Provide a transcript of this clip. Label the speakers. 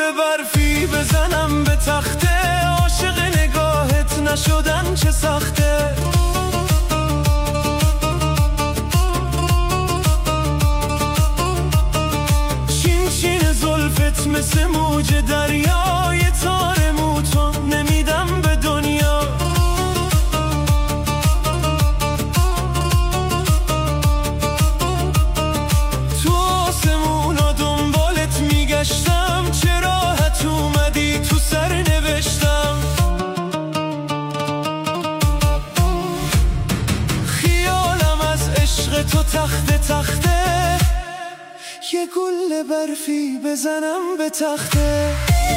Speaker 1: گل برفی بزنم به تخته، عاشق نگاهت نشدن چه سخته. چین چین زلفت مثل موج دریا، یه تار موتون نمیدم به دنیا. تو آسمونا دنبالت میگشتم، چه راحت اومدی تو سر نوشتم. خیالم از عشق تو تخته تخته، یه گل برفی بزنم به تخته.